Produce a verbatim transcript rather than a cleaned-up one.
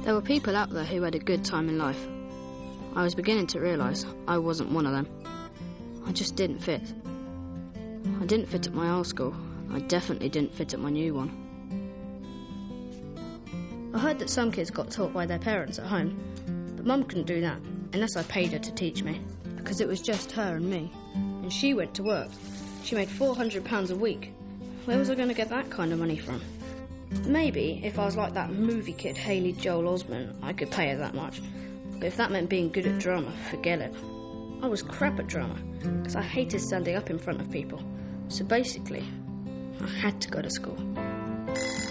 There were people out there who had a good time in life. I was beginning to realise I wasn't one of them. I just didn't fit. I didn't fit at my old school. I definitely didn't fit at my new one. I heard that some kids got taught by their parents at home, but Mum couldn't do that unless I paid her to teach me, because it was just her and me. And she went to work. She made four hundred pounds a week. Where was I going to get that kind of money from? Maybe if I was like that movie kid Haley Joel Osment, I could pay her that much. But if that meant being good at drama, forget it. I was crap at drama, because I hated standing up in front of people. So basically, I had to go to school.